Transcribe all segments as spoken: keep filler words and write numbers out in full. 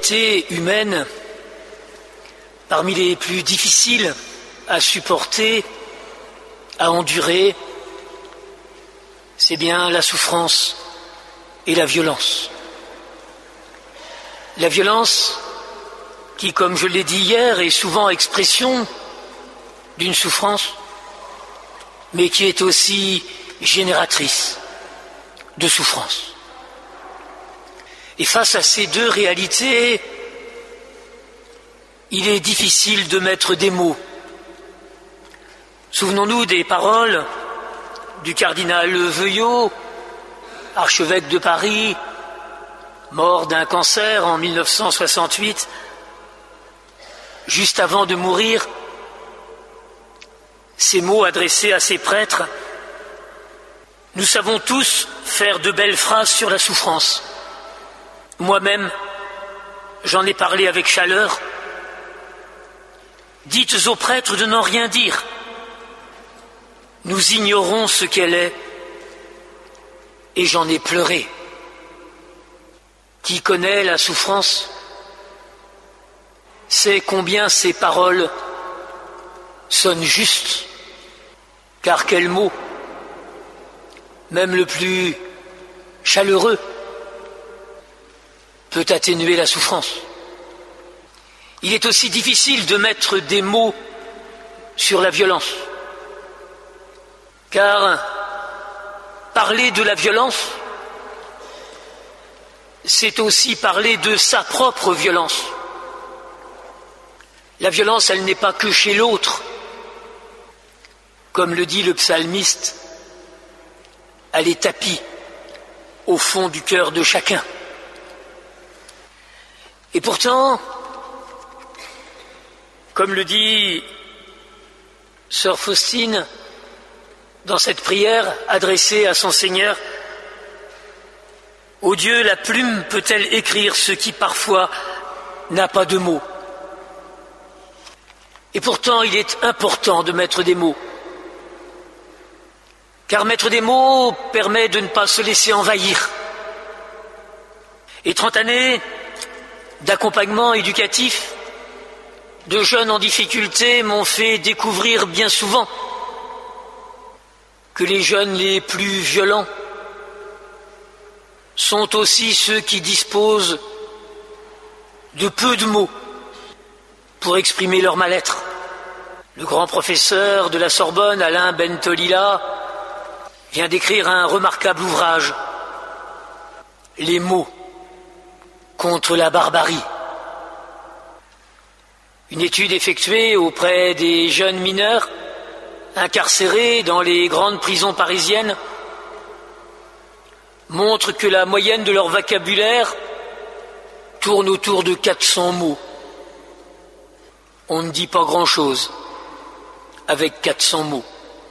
réalités humaines, parmi les plus difficiles à supporter, à endurer, c'est bien la souffrance et la violence. La violence qui, comme je l'ai dit hier, est souvent expression d'une souffrance, mais qui est aussi génératrice de souffrance. Et face à ces deux réalités, il est difficile de mettre des mots. Souvenons-nous des paroles du cardinal Veuillot, archevêque de Paris, mort d'un cancer en mille neuf cent soixante-huit, juste avant de mourir, ces mots adressés à ses prêtres: « Nous savons tous faire de belles phrases sur la souffrance. Moi-même, j'en ai parlé avec chaleur. Dites aux prêtres de n'en rien dire. Nous ignorons ce qu'elle est, et j'en ai pleuré. Qui connaît la souffrance sait combien ces paroles sonnent justes, car quel mot, même le plus chaleureux, peut atténuer la souffrance. Il est aussi difficile de mettre des mots sur la violence, car parler de la violence, c'est aussi parler de sa propre violence. La violence, elle n'est pas que chez l'autre. Comme le dit le psalmiste, elle est tapie au fond du cœur de chacun. Et pourtant, comme le dit sœur Faustine dans cette prière adressée à son Seigneur, « Ô Dieu, la plume peut-elle écrire ce qui parfois n'a pas de mots ?» Et pourtant, il est important de mettre des mots, car mettre des mots permet de ne pas se laisser envahir. Et trente années d'accompagnement éducatif de jeunes en difficulté m'ont fait découvrir bien souvent que les jeunes les plus violents sont aussi ceux qui disposent de peu de mots pour exprimer leur mal-être. Le grand professeur de la Sorbonne, Alain Bentolila, vient d'écrire un remarquable ouvrage, « Les mots contre la barbarie ». Une étude effectuée auprès des jeunes mineurs incarcérés dans les grandes prisons parisiennes montre que la moyenne de leur vocabulaire tourne autour de quatre cents mots. On ne dit pas grand-chose avec quatre cents mots.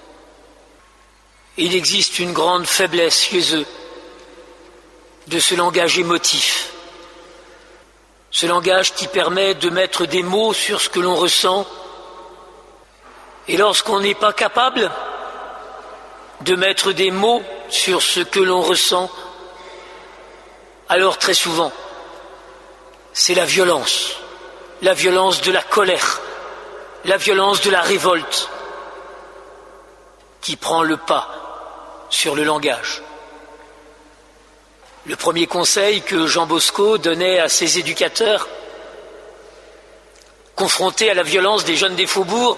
Il existe une grande faiblesse chez eux de ce langage émotif, ce langage qui permet de mettre des mots sur ce que l'on ressent. Et lorsqu'on n'est pas capable de mettre des mots sur ce que l'on ressent, alors très souvent, c'est la violence, la violence de la colère, la violence de la révolte qui prend le pas sur le langage. Le premier conseil que Jean Bosco donnait à ses éducateurs, confrontés à la violence des jeunes des faubourgs,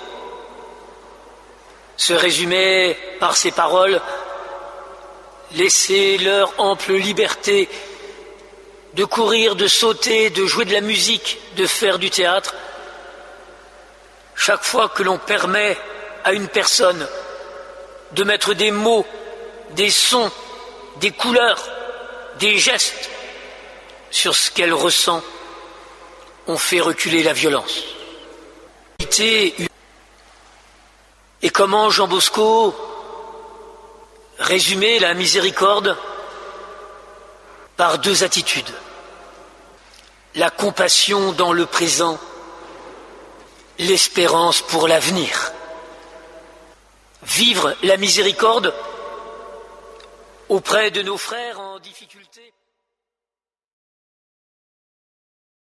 se résumait par ces paroles: laissez leur ample liberté de courir, de sauter, de jouer de la musique, de faire du théâtre. Chaque fois que l'on permet à une personne de mettre des mots, des sons, des couleurs, des gestes sur ce qu'elle ressent, on fait reculer la violence. Et comment Jean Bosco résumait la miséricorde? Par deux attitudes. La compassion dans le présent, l'espérance pour l'avenir. Vivre la miséricorde auprès de nos frères en difficulté.